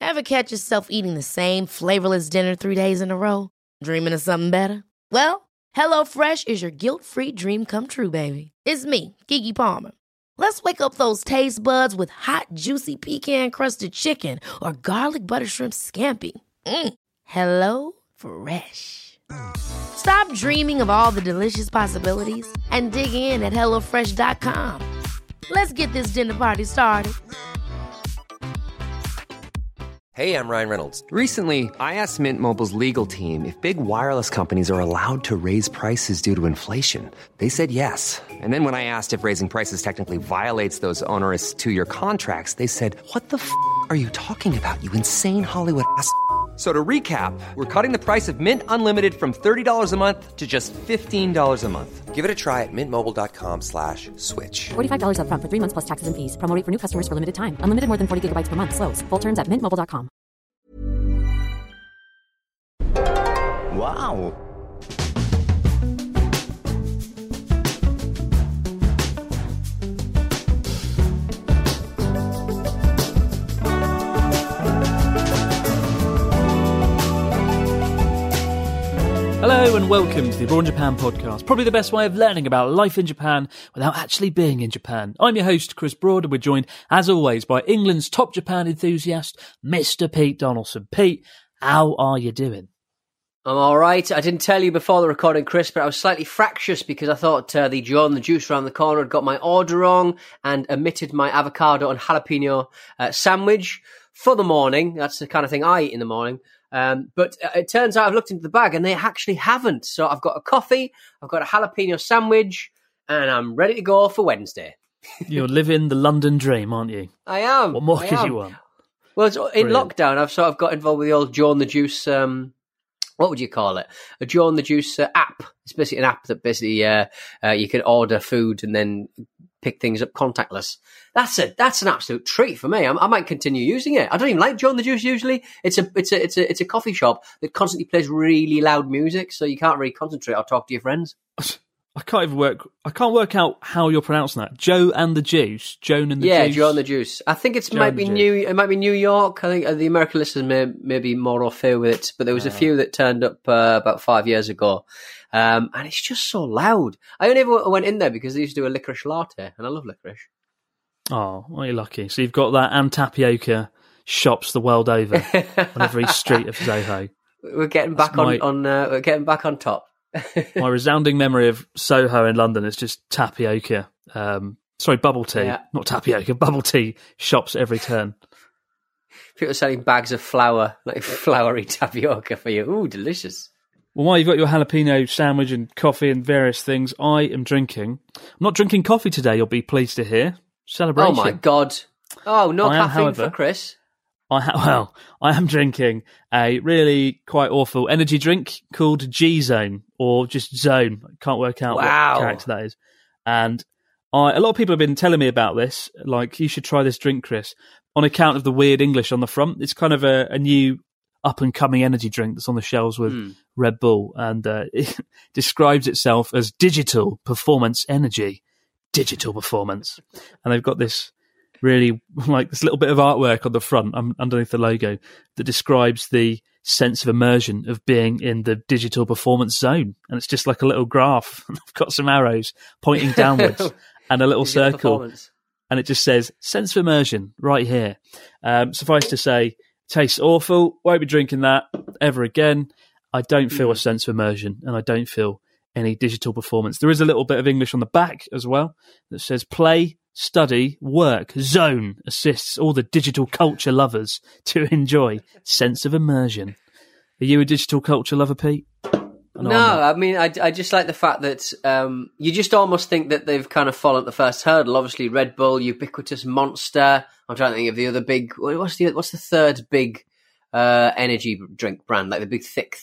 Ever catch yourself eating the same flavorless dinner 3 days in a row? Dreaming of something better? Well, HelloFresh is your guilt-free dream come true, baby. It's me, Keke Palmer. Let's wake up those taste buds with hot, juicy pecan-crusted chicken or garlic butter shrimp scampi. Hello Fresh. Stop dreaming of all the delicious possibilities and dig in at HelloFresh.com. Let's get this dinner party started. Hey, I'm Ryan Reynolds. Recently, I asked Mint Mobile's legal team if big wireless companies are allowed to raise prices due to inflation. They said yes. And then when I asked if raising prices technically violates those onerous 2-year contracts, they said, "What the f*** are you talking about, you insane Hollywood ass?" So to recap, we're cutting the price of Mint Unlimited from $30 a month to just $15 a month. Give it a try at mintmobile.com/switch. $45 up front for 3 months plus taxes and fees. Promo rate for new customers for limited time. Unlimited more than 40 gigabytes per month. Slows full terms at mintmobile.com. Wow. Hello and welcome to the Abroad in Japan podcast, probably the best way of learning about life in Japan without actually being in Japan. I'm your host, Chris Broad, and we're joined, as always, by England's top Japan enthusiast, Mr. Pete Donaldson. Pete, how are you doing? I'm all right. I didn't tell you before the recording, Chris, but I was slightly fractious because I thought the Joe and the Juice around the corner had got my order wrong and omitted my avocado and jalapeno sandwich for the morning. That's the kind of thing I eat in the morning. But it turns out I've looked into the bag and they actually haven't. So I've got a coffee, I've got a jalapeno sandwich, and I'm ready to go for Wednesday. You're living the London dream, aren't you? I am. What more could you want? Well, it's in lockdown, I've sort of got involved with the old Joe and the Juice, what would you call it? A Joe and the Juice app. It's basically an app that basically you can order food and then pick things up contactless. That's an absolute treat for me. I might continue using it. I don't even like Joe and the Juice usually. It's a coffee shop that constantly plays really loud music, so you can't really concentrate or talk to your friends. I can't work out how you're pronouncing that. Joe and the Juice. Joan and the Juice. Yeah, Joe and the Juice. I think it might be New York. I think the American listeners may be more au fait with it, but there was a few that turned up about 5 years ago. And it's just so loud. I only ever went in there because they used to do a licorice latte, and I love licorice. Oh, well, you're lucky. So you've got that and tapioca shops the world over on every street of Soho. We're getting back we're getting back on top. My resounding memory of Soho in London is just tapioca. Bubble tea, not tapioca. Bubble tea shops at every turn. People selling bags of flour, like floury tapioca for you. Ooh, delicious. Well, while you've got your jalapeno sandwich and coffee and various things, I am drinking. I'm not drinking coffee today, you'll be pleased to hear. Celebration. Oh, my God. Oh, no caffeine for Chris. I am drinking a really quite awful energy drink called G-Zone, or just Zone. I can't work out what character that is. And a lot of people have been telling me about this, like, you should try this drink, Chris, on account of the weird English on the front. It's kind of a new up-and-coming energy drink that's on the shelves with Red Bull, and it describes itself as digital performance energy. Digital performance. And they've got this really, like, this little bit of artwork on the front underneath the logo that describes the sense of immersion of being in the digital performance zone. And it's just like a little graph. I've got some arrows pointing downwards and a little circle. And it just says, sense of immersion, right here. Suffice to say, tastes awful. Won't be drinking that ever again. I don't feel a sense of immersion, and I don't feel any digital performance. There is a little bit of English on the back as well that says play, study, work, zone assists all the digital culture lovers to enjoy sense of immersion. Are you a digital culture lover, Pete? No, I mean, I just like the fact that you just almost think that they've kind of fallen at the first hurdle. Obviously, Red Bull, ubiquitous Monster. I'm trying to think of the other big. What's the third big energy drink brand? Like the big thick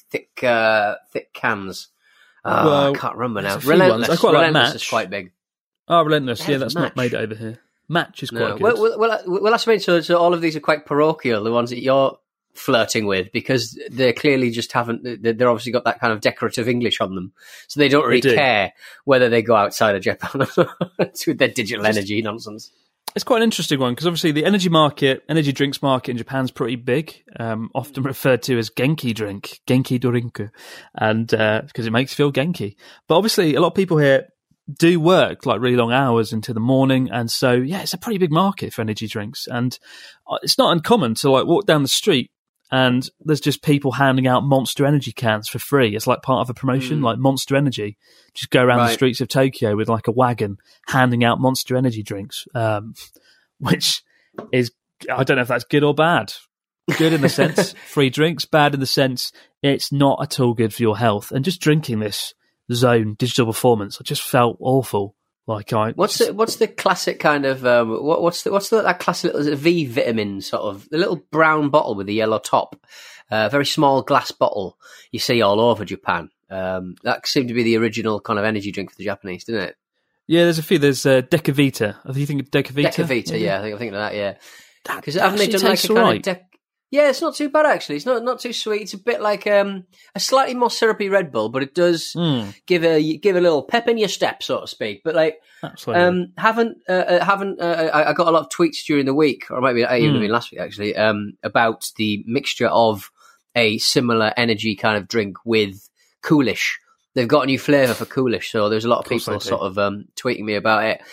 cans. I can't remember now. Relentless. I quite like Match. Is quite big. Oh, Relentless. Yeah, that's not made over here. Match is quite good. Well, that's what I mean. So all of these are quite parochial, the ones that you're flirting with, because they clearly just haven't. They're obviously got that kind of decorative English on them, so they don't really care whether they go outside of Japan with their digital energy nonsense. It's quite an interesting one because obviously the energy drinks market in Japan's pretty big, often referred to as Genki dorinku, and because it makes you feel Genki. But obviously a lot of people here do work like really long hours into the morning, and so yeah, it's a pretty big market for energy drinks, and it's not uncommon to like walk down the street and there's just people handing out Monster Energy cans for free. It's like part of a promotion, like Monster Energy. Just go around the streets of Tokyo with like a wagon handing out Monster Energy drinks, which is, I don't know if that's good or bad. Good in the sense, free drinks, bad in the sense it's not at all good for your health. And just drinking this Zone digital performance, I just felt awful. Like what's the classic kind of what's that classic little V vitamin sort of the little brown bottle with the yellow top, very small glass bottle you see all over Japan. That seemed to be the original kind of energy drink for the Japanese, didn't it? Yeah, there's a few. There's Decavita. Are you thinking Decavita? Decavita, yeah, I'm thinking of that. Yeah, because haven't they done like a kind of yeah, it's not too bad actually. It's not too sweet. It's a bit like a slightly more syrupy Red Bull, but it does give a little pep in your step, so to speak. But like, absolutely. I got a lot of tweets during the week, or maybe even last week actually, about the mixture of a similar energy kind of drink with Coolish. They've got a new flavour for Coolish, so there's a lot of people sort of tweeting me about it.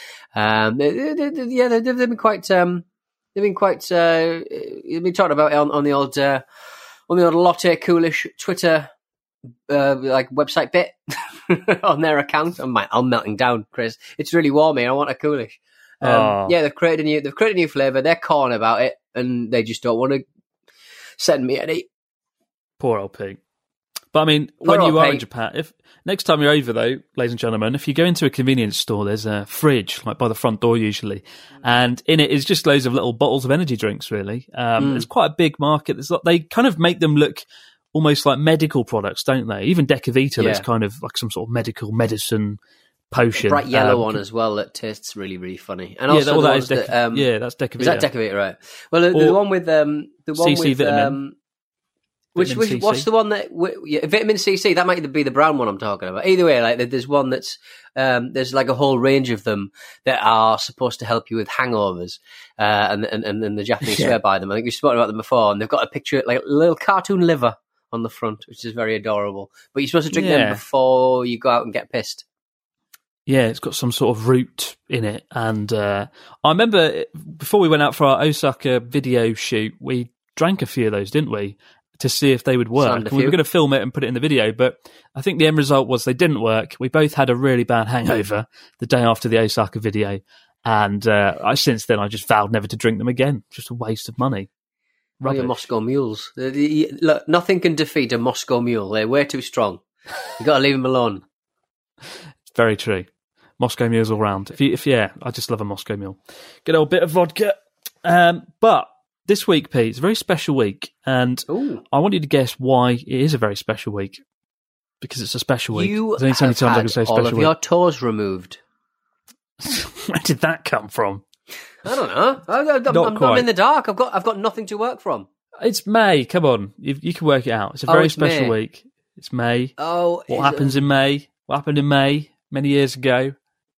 They've been quite. They've been talking about it on the old Lotte Coolish Twitter like website bit on their account. I'm melting down, Chris. It's really warm here. I want a Coolish. Yeah, they've created a new flavour. They're calling about it, and they just don't want to send me any. Poor old pig. But I mean, when you are in Japan, if next time you're over though, ladies and gentlemen, if you go into a convenience store, there's a fridge like by the front door usually, and in it is just loads of little bottles of energy drinks. Really, it's quite a big market. They kind of make them look almost like medical products, don't they? Even Decavita looks kind of like some sort of medicine potion. A bright yellow one as well that tastes really, really funny. And also that's Decavita. Is that Decavita, right? Well, the one with CC vitamin. What's the one that vitamin CC? That might be the brown one I'm talking about. Either way, like there's one that's there's like a whole range of them that are supposed to help you with hangovers, and the Japanese swear by them. I think we've spoken about them before, and they've got a picture like a little cartoon liver on the front, which is very adorable. But you're supposed to drink them before you go out and get pissed. Yeah, it's got some sort of root in it, and I remember before we went out for our Osaka video shoot, we drank a few of those, didn't we? To see if they would work. We were going to film it and put it in the video, but I think the end result was they didn't work. We both had a really bad hangover the day after the Osaka video, and since then I just vowed never to drink them again. Just a waste of money. Well, your Moscow mules. Look, nothing can defeat a Moscow mule. They're way too strong. You've got to leave them alone. It's very true. Moscow mules all round. I just love a Moscow mule. Good old bit of vodka. But this week, Pete, it's a very special week, and I want you to guess why it is a very special week. Because it's a special week. You have had all of your toes removed. Where did that come from? I don't know. I'm in the dark. I've got nothing to work from. It's May. Come on, you can work it out. It's a very special week. It's May. Oh, what happens in May? What happened in May many years ago?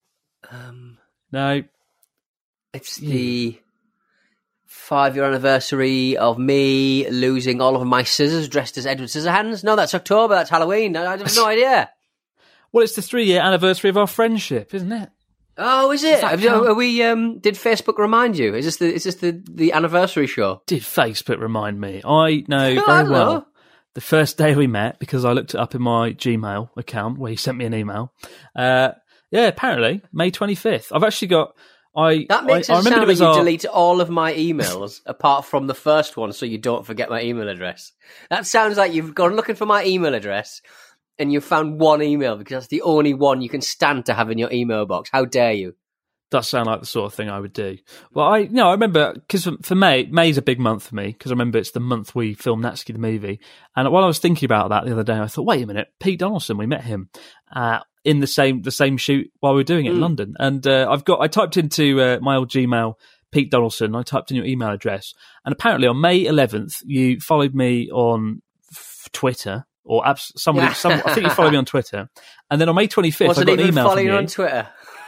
No, it's the 5-year anniversary of me losing all of my scissors dressed as Edward Scissorhands. No, that's October. That's Halloween. I have no idea. Well, it's the 3-year anniversary of our friendship, isn't it? Oh, is it? Are we? Did Facebook remind you? Is this the anniversary show? Did Facebook remind me? I know very well. The first day we met, because I looked it up in my Gmail account where he sent me an email. Apparently May 25th. I've actually got. That makes it sound like you delete all of my emails apart from the first one, so you don't forget my email address. That sounds like you've gone looking for my email address and you found one email because that's the only one you can stand to have in your email box. How dare you? Does sound like the sort of thing I would do. Well, I remember, because for May's a big month for me, because I remember it's the month we filmed Natsuki the movie. And while I was thinking about that the other day, I thought, wait a minute, Pete Donaldson, we met him in the same shoot while we were doing it in London. And I typed into my old Gmail, Pete Donaldson, I typed in your email address. And apparently on May 11th, you followed me on Twitter, or I think you followed me on Twitter. And then on May 25th, I got an email from you. On Twitter.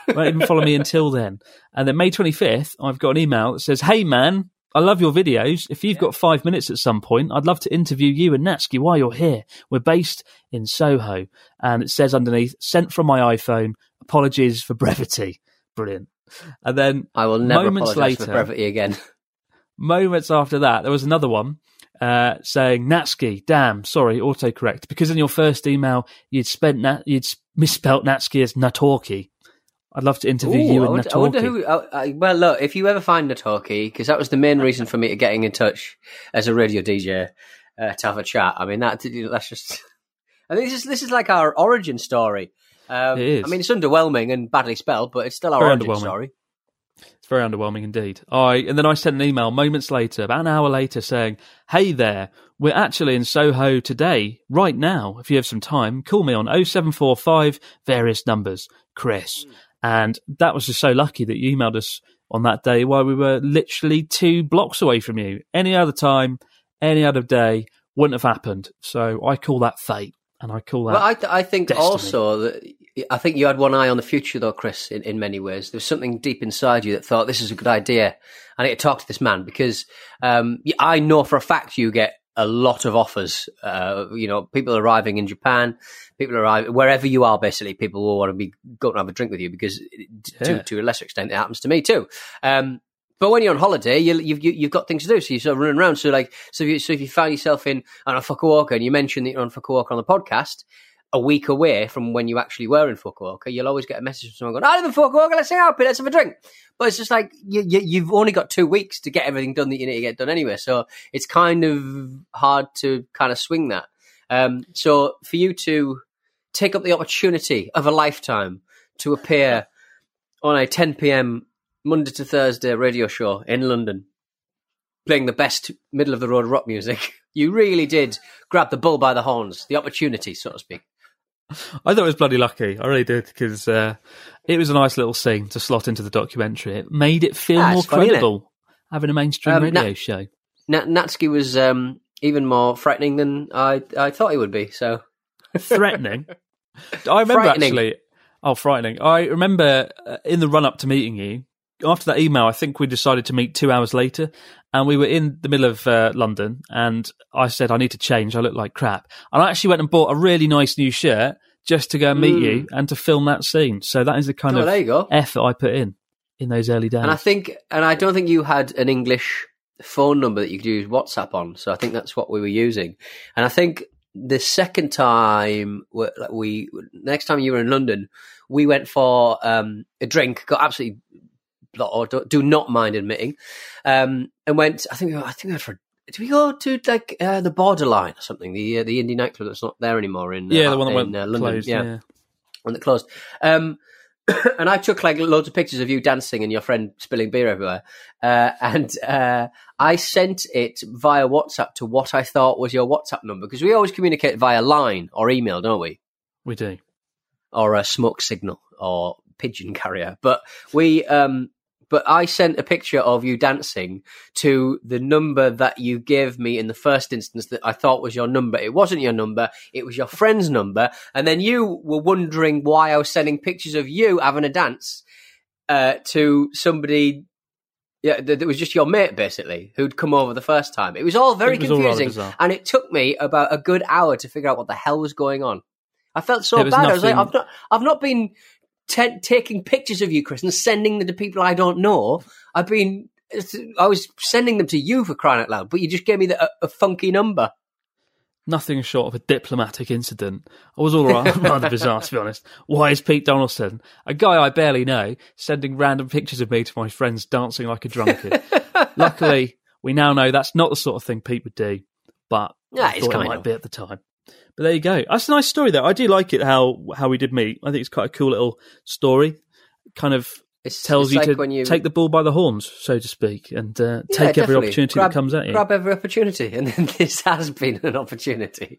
Won't even follow me until then. And then May 25th, I've got an email that says, "Hey man, I love your videos. If you've got 5 minutes at some point, I'd love to interview you and Natsuki while you're here. We're based in Soho." And it says underneath, "Sent from my iPhone. Apologies for brevity." Brilliant. And then I will never apologise for brevity again. Moments after that, there was another one saying, "Natsuki, damn, sorry, autocorrect. Because in your first email, you'd misspelt Natsuki as Natorki. I'd love to interview you and Natorki." I wonder who. Well, look, if you ever find Natorki, because that was the main reason for me getting in touch as a radio DJ to have a chat. I mean, that's just. I think this is like our origin story. It is. I mean, it's underwhelming and badly spelled, but it's still our origin story. It's very underwhelming indeed. And then I sent an email moments later, about an hour later, saying, "Hey there, we're actually in Soho today, right now. If you have some time, call me on 0745 various numbers, Chris." And that was just so lucky that you emailed us on that day while we were literally 2 blocks away from you. Any other time, any other day, wouldn't have happened. So I call that fate, and I call that. Well, I think destiny. Also that I think you had one eye on the future, though, Chris. In many ways, there was something deep inside you that thought this is a good idea. I need to talk to this man because I know for a fact you get a lot of offers. People arriving in Japan, people arriving wherever you are. Basically, people will want to be going to have a drink with you because, to a lesser extent, it happens to me too. But when you're on holiday, you've got things to do, so you're sort of running around. So if you find yourself in Fukuoka and you mention that you're on Fukuoka on the podcast, a week away from when you actually were in Fukuoka, you'll always get a message from someone going, "I live in Fukuoka, let's hang out, let's have a drink." But it's just like you've only got 2 weeks to get everything done that you need to get done anyway. So it's kind of hard to kind of swing that. So for you to take up the opportunity of a lifetime to appear on a 10 p.m. Monday to Thursday radio show in London, playing the best middle-of-the-road rock music, you really did grab the bull by the horns, the opportunity, so to speak. I thought it was bloody lucky. I really did, because it was a nice little scene to slot into the documentary. It made it feel more credible, having a mainstream radio show. Natsuki was even more frightening than I thought he would be. So threatening. I remember actually. Oh, frightening! I remember in the run-up to meeting you. After that email, I think we decided to meet 2 hours later, and we were in the middle of London, and I said, "I need to change, I look like crap." And I actually went and bought a really nice new shirt just to go and meet you and to film that scene. So that is the kind of effort I put in those early days. And I don't think you had an English phone number that you could use WhatsApp on, so I think that's what we were using. And I think the second time, next time you were in London, we went for a drink, got absolutely... or do not mind admitting, and went. I think we went for. Did we go to like the Borderline or something? The indie nightclub that's not there anymore in the one that went London. Closed, yeah, one that closed. And I took like loads of pictures of you dancing and your friend spilling beer everywhere. And I sent it via WhatsApp to what I thought was your WhatsApp number, because we always communicate via line or email, don't we? We do, or a smoke signal or pigeon carrier, but we. But I sent a picture of you dancing to the number that you gave me in the first instance that I thought was your number. It wasn't your number. It was your friend's number. And then you were wondering why I was sending pictures of you having a dance to somebody that was just your mate, basically, who'd come over the first time. It was all very confusing. And it took me about a good hour to figure out what the hell was going on. I felt so bad. I was like, I've not been... taking pictures of you, Chris, and sending them to people I don't know. I was sending them to you, for crying out loud, but you just gave me a funky number. Nothing short of a diplomatic incident. I was all right, rather bizarre, to be honest. Why is Pete Donaldson, a guy I barely know, sending random pictures of me to my friends dancing like a drunkard? Luckily, we now know that's not the sort of thing Pete would do, but I thought it might be at the time. But there you go. That's a nice story, though. I do like it how we did meet. I think it's quite a cool little story. Kind of tells you like to take the bull by the horns, so to speak, and take every opportunity that comes at you. Grab every opportunity, and then this has been an opportunity.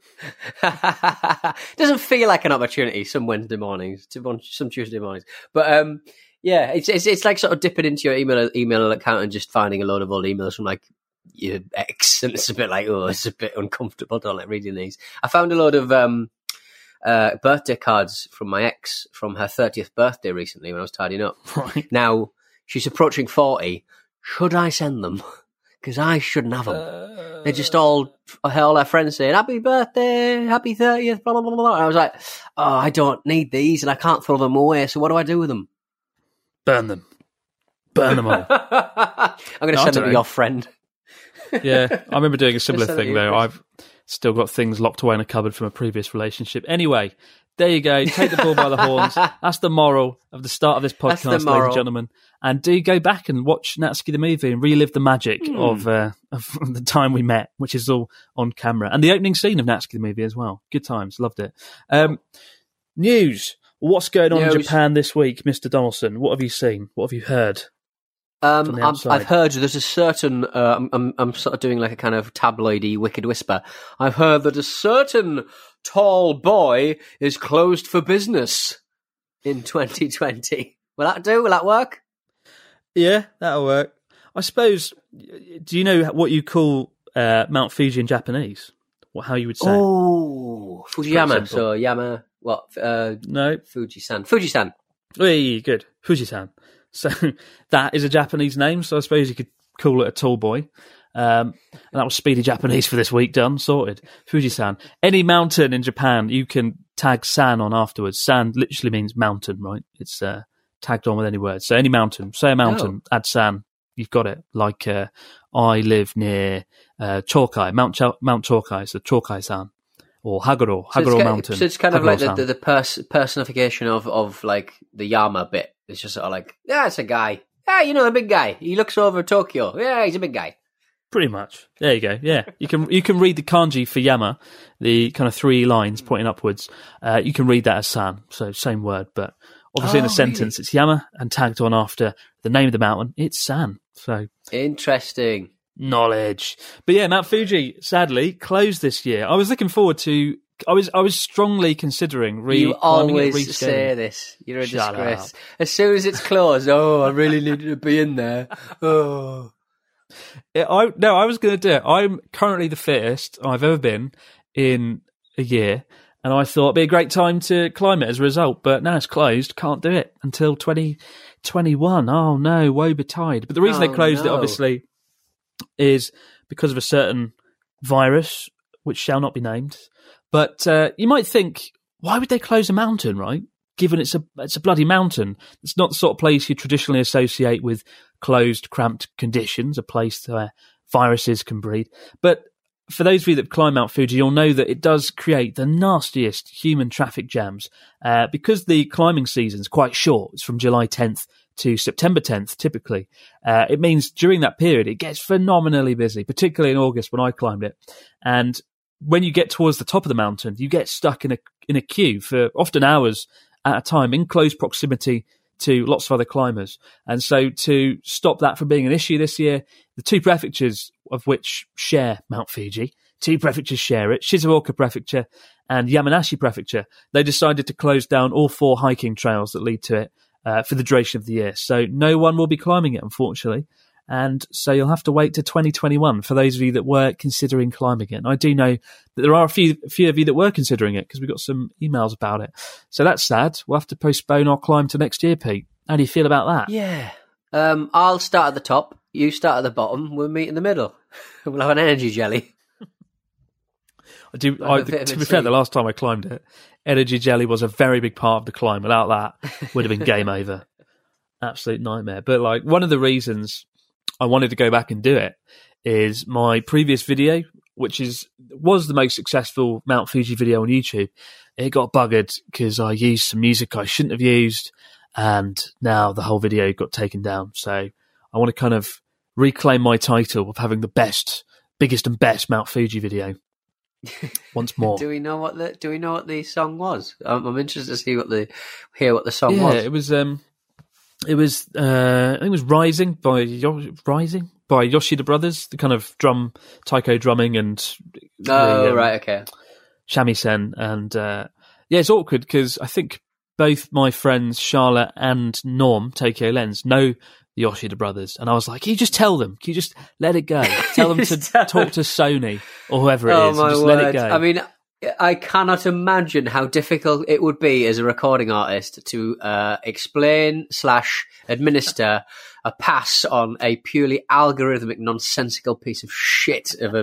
It doesn't feel like an opportunity some Wednesday mornings, some Tuesday mornings, but yeah, it's like sort of dipping into your email account and just finding a load of old emails from like your ex, and it's a bit like, oh, it's a bit uncomfortable. Don't like reading these. I found a load of birthday cards from my ex from her 30th birthday recently when I was tidying up. Right. Now, she's approaching 40. Should I send them? Because I shouldn't have them. They're just all her friends saying, happy birthday, happy 30th, blah, blah, blah, blah. And I was like, oh, I don't need these and I can't throw them away. So what do I do with them? Burn them. Burn them all. I'm going to send them to your friend. Yeah, I remember doing a similar thing, though. I've still got things locked away in a cupboard from a previous relationship. Anyway, there you go. Take the bull by the horns. That's the moral of the start of this podcast, ladies and gentlemen. And do go back and watch Natsuki the movie and relive the magic of the time we met, which is all on camera. And the opening scene of Natsuki the movie as well. Good times. Loved it. News. What's going on in Japan this week, Mr. Donaldson? What have you seen? What have you heard? I've heard there's a certain... I'm sort of doing like a kind of tabloidy wicked whisper. I've heard that a certain tall boy is closed for business in 2020. Will that do? Will that work? Yeah, that'll work. I suppose, do you know what you call Mount Fuji in Japanese? How you would say Oh, Fujiyama. So Yama, what? No. Fujisan. Fujisan. Hey, good. Fujisan. So that is a Japanese name, so I suppose you could call it a tall boy. And that was Speedy Japanese for this week, done, sorted. Fujisan. Any mountain in Japan, you can tag san on afterwards. San literally means mountain, right? It's tagged on with any word. So any mountain, say a mountain, add san, you've got it. Like I live near Chokai, Mount Chokai, so Chokai-san. Or Haguro Mountain. So it's kind of like the personification of like the Yama bit. It's just sort of like, yeah, it's a guy. Yeah, you know, a big guy. He looks over Tokyo. Yeah, he's a big guy. Pretty much. There you go. Yeah, you can read the kanji for Yama, the kind of 3 lines pointing upwards. You can read that as san, so same word, but obviously in a sentence it's Yama, and tagged on after the name of the mountain, it's san. So interesting. Knowledge. But yeah, Mount Fuji sadly closed this year. I was looking forward to. I was strongly considering You always say this. You're a disgrace. As soon as it's closed, I really needed to be in there. Oh. I was going to do it. I'm currently the fittest I've ever been in a year, and I thought it'd be a great time to climb it as a result. But now it's closed. Can't do it until 2021. Oh no, woe betide. But the reason they closed it, obviously, is because of a certain virus, which shall not be named. But you might think, why would they close a mountain, right? Given it's a bloody mountain. It's not the sort of place you traditionally associate with closed, cramped conditions, a place where viruses can breed. But for those of you that climb Mount Fuji, you'll know that it does create the nastiest human traffic jams. Because the climbing season's quite short, it's from July 10th to September 10th, typically. It means during that period, it gets phenomenally busy, particularly in August when I climbed it. And when you get towards the top of the mountain, you get stuck in a queue for often hours at a time in close proximity to lots of other climbers. And so to stop that from being an issue this year, the 2 prefectures of which share Mount Fuji, 2 prefectures share it, Shizuoka Prefecture and Yamanashi Prefecture, they decided to close down all 4 hiking trails that lead to it for the duration of the year. So no one will be climbing it, unfortunately. And so you'll have to wait to 2021 for those of you that were considering climbing it. And I do know that there are a few of you that were considering it because we got some emails about it. So that's sad. We'll have to postpone our climb to next year, Pete. How do you feel about that? Yeah. I'll start at the top. You start at the bottom. We'll meet in the middle. We'll have an energy jelly. To be fair, the last time I climbed it, energy jelly was a very big part of the climb. Without that, would have been game over. Absolute nightmare. But like one of the reasons I wanted to go back and do it is my previous video, which was the most successful Mount Fuji video on YouTube. It got buggered because I used some music I shouldn't have used, and now the whole video got taken down. So I want to kind of reclaim my title of having the biggest and best Mount Fuji video once more. Do we know what the song was? I'm interested to hear what the song was. Yeah, it was I think it was Rising by Yoshida Brothers, the kind of taiko drumming and right, okay, shamisen. And it's awkward because I think both my friends Charlotte and Norm, Tokyo Lens, know the Yoshida Brothers, and I was like, can you just tell them? Can you just let it go? Tell them to talk to Sony or whoever it is. And just let it go. I mean, I cannot imagine how difficult it would be as a recording artist to explain/administer a pass on a purely algorithmic, nonsensical piece of shit of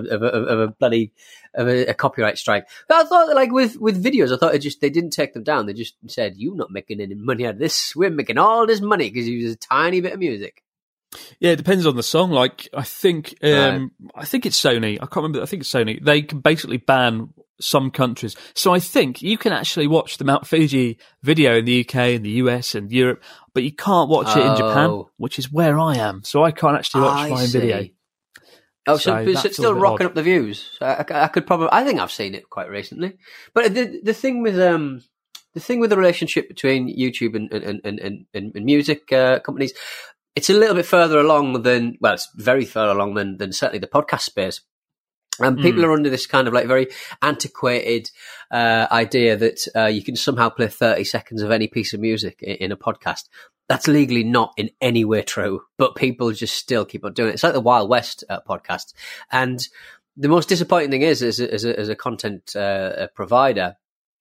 a copyright strike. I thought, like with videos, I thought they didn't take them down. They just said, "You're not making any money out of this. We're making all this money because you use a tiny bit of music." Yeah, it depends on the song. Like, I think it's Sony. I can't remember. I think it's Sony. They can basically ban some countries. So I think you can actually watch the Mount Fuji video in the UK and the US and Europe, but you can't watch it in Japan, which is where I am. So I can't actually watch my video. Oh, so it's still rocking up the views. I could probably. I think I've seen it quite recently. But the thing with the relationship between YouTube and music companies, it's a little bit further along than, well, it's very further along than certainly the podcast space. And people are under this kind of like very antiquated idea that you can somehow play 30 seconds of any piece of music in a podcast. That's legally not in any way true, but people just still keep on doing it. It's like the Wild West podcast. And the most disappointing thing is, as a content provider,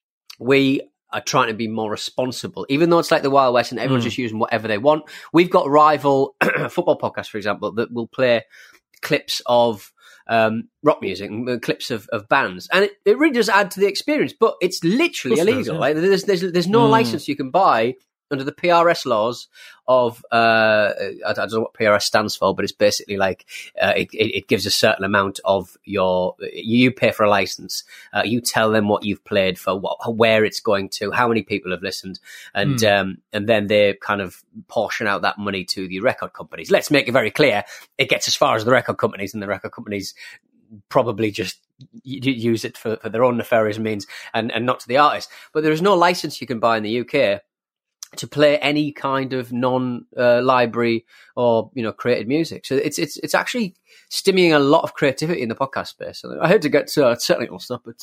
we are trying to be more responsible, even though it's like the Wild West and everyone's just using whatever they want. We've got rival football podcasts, for example, that will play clips of rock music and clips of bands, and it really does add to the experience, but it's literally illegal. Right? There's no license you can buy under the PRS laws of I don't know what PRS stands for, but it's basically like it gives a certain amount of you pay for a license, you tell them what you've played for, where it's going to, how many people have listened, and then they kind of portion out that money to the record companies. Let's make it very clear, it gets as far as the record companies, and the record companies probably just use it for their own nefarious means and not to the artist. But there is no license you can buy in the UK to play any kind of non-library or created music. So it's actually stemming a lot of creativity in the podcast space. I hate to get technical stuff, but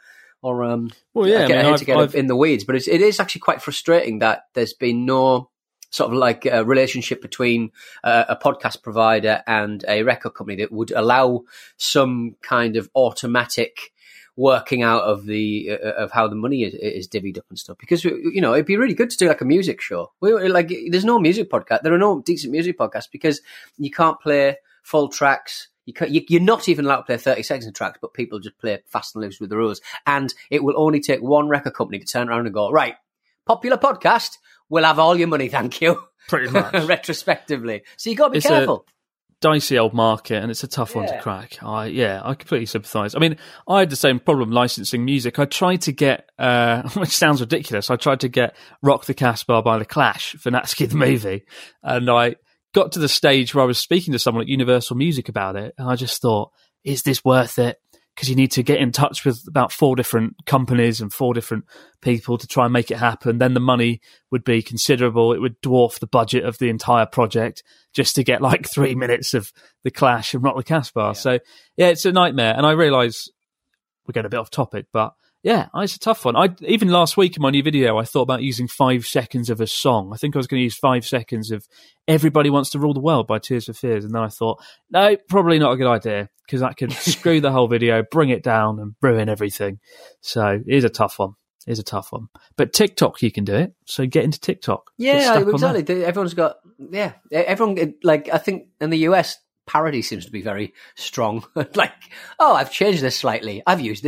get in the weeds. But it is actually quite frustrating that there's been no sort of like a relationship between a podcast provider and a record company that would allow some kind of automatic working out of of how the money is divvied up and stuff, because it'd be really good to do like a music show. There's no music podcast. There are no decent music podcasts because you can't play full tracks. You're not even allowed to play 30 seconds of tracks, but people just play fast and loose with the rules. And it will only take one record company to turn around and go, right, popular podcast, we'll have all your money, thank you. Pretty much. Retrospectively. So you got to be careful. Dicey old market, and it's a tough one to crack. I completely sympathise. I mean, I had the same problem licensing music. I tried to get, which sounds ridiculous, I tried to get Rock the Casbah by The Clash for Natsuki the movie, and I got to the stage where I was speaking to someone at Universal Music about it, and I just thought, is this worth it? Because you need to get in touch with about 4 different companies and 4 different people to try and make it happen. Then the money would be considerable. It would dwarf the budget of the entire project just to get like 3 minutes of The Clash and Rock the Casbah. Yeah. So, yeah, it's a nightmare. And I realise we're getting a bit off topic, but yeah, it's a tough one. Even last week in my new video, I thought about using 5 seconds of a song. I think I was going to use 5 seconds of Everybody Wants to Rule the World by Tears for Fears. And then I thought, no, probably not a good idea, because that could screw the whole video, bring it down and ruin everything. So it is a tough one. But TikTok, you can do it. So get into TikTok. Yeah, exactly. Everyone's got, everyone, like, I think in the US, parody seems to be very strong. Like, I've changed this slightly. I've used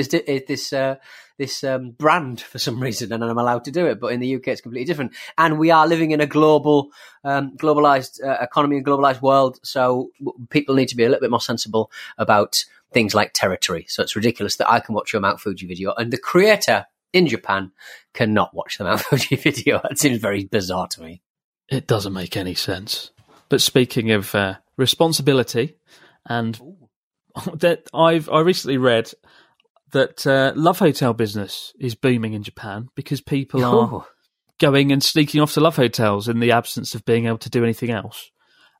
this brand for some reason, and I'm allowed to do it. But in the UK, it's completely different. And we are living in a globalized economy and globalized world. So people need to be a little bit more sensible about things like territory. So it's ridiculous that I can watch your Mount Fuji video and the creator in Japan cannot watch the Mount Fuji video. That seems very bizarre to me. It doesn't make any sense. But speaking of responsibility, and that I recently read that Love Hotel business is booming in Japan because people are going and sneaking off to love hotels in the absence of being able to do anything else.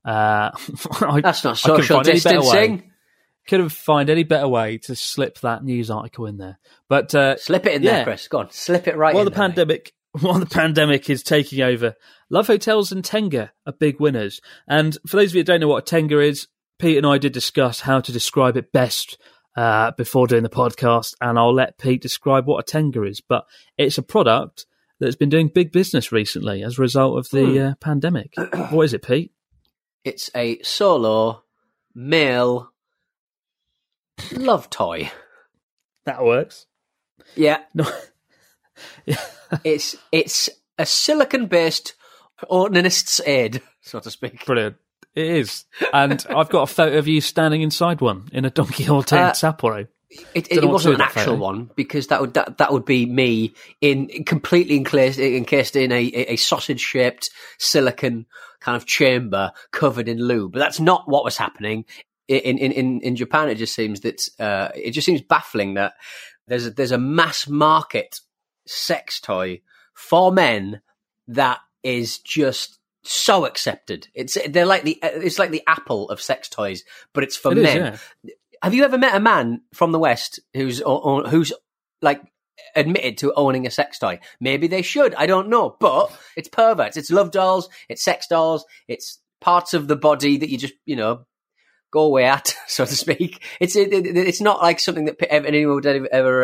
That's not social distancing. Couldn't find any better way to slip that news article in there. But slip it in there, Chris. Go on, slip it right in there. While the pandemic is taking over, love hotels and Tenga are big winners. And for those of you who don't know what a Tenga is, Pete and I did discuss how to describe it best before doing the podcast, and I'll let Pete describe what a Tenga is. But it's a product that's been doing big business recently as a result of the pandemic. What is it, Pete? It's a solo male love toy. That works. Yeah. No. Yeah. It's a silicon-based onanist's aid, so to speak. Brilliant. It is. And I've got a photo of you standing inside one in a Don Quixote in Sapporo. It wasn't an actual one, because that would be me completely encased in a sausage-shaped silicon kind of chamber covered in lube. But that's not what was happening. In Japan, it just seems baffling that there's a mass market sex toy for men that is just so accepted. It's like the Apple of sex toys, but it's for men. Yeah. Have you ever met a man from the West who's like admitted to owning a sex toy? Maybe they should. I don't know, but it's perverts. It's love dolls. It's sex dolls. It's parts of the body that you just go away at, so to speak. It's not like something that anyone would ever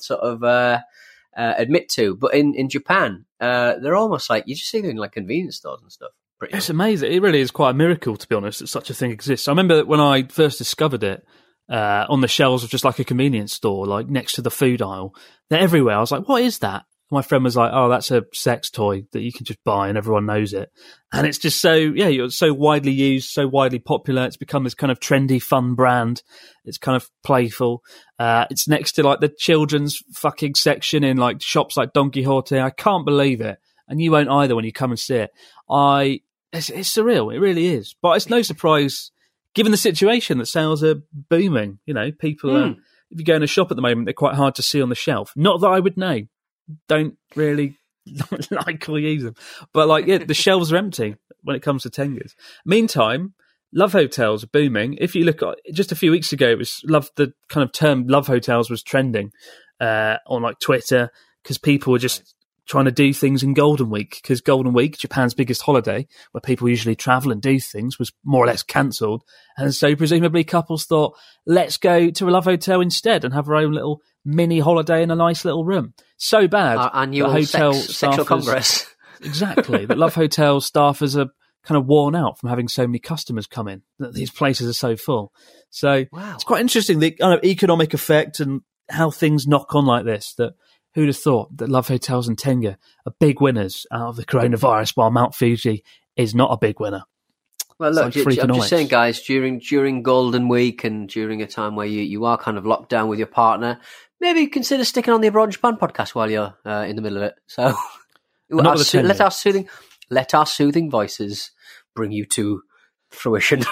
admit to. But in Japan, they're almost like you just see them in like convenience stores and stuff. It's amazing. It really is quite a miracle, to be honest, that such a thing exists. I remember when I first discovered it on the shelves of just like a convenience store, like next to the food aisle. They're everywhere. I was like, what is that? My friend was like, oh, that's a sex toy that you can just buy and everyone knows it. And it's just you're so widely used, so widely popular. It's become this kind of trendy, fun brand. It's kind of playful. It's next to like the children's fucking section in like shops like Don Quixote. I can't believe it. And you won't either when you come and see it. It's surreal. It really is. But it's no surprise, given the situation, that sales are booming. People are, if you go in a shop at the moment, they're quite hard to see on the shelf. Not that I would know. Don't really like or use them. But the shelves are empty when it comes to Tengas. Meantime, love hotels are booming. If you look at just a few weeks ago, the kind of term love hotels was trending on like Twitter, because people were just trying to do things in Golden Week, because Golden Week, Japan's biggest holiday, where people usually travel and do things, was more or less cancelled. And so presumably couples thought, let's go to a love hotel instead and have our own little mini holiday in a nice little room. So bad. Our annual sexual congress. Exactly. The love hotel staffers are kind of worn out from having so many customers come in, that these places are so full. So It's quite interesting, the kind of economic effect and how things knock on like this, that who'd have thought that love hotels and Tenga are big winners out of the coronavirus, while Mount Fuji is not a big winner. Well, look, I'm just saying, guys, during Golden Week and during a time where you are kind of locked down with your partner, maybe consider sticking on the Abroad Japan podcast while you're in the middle of it. So let our soothing voices bring you to fruition.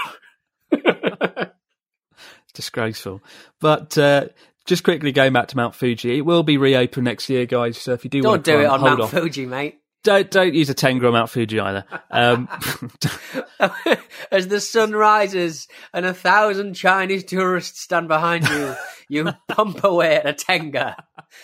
Disgraceful. But just quickly going back to Mount Fuji, it will be reopened next year, guys. So if you don't do it on Mount Fuji, mate. Don't use a Tenga on Mount Fuji either. As the sun rises and 1,000 Chinese tourists stand behind you, you pump away at a Tenga.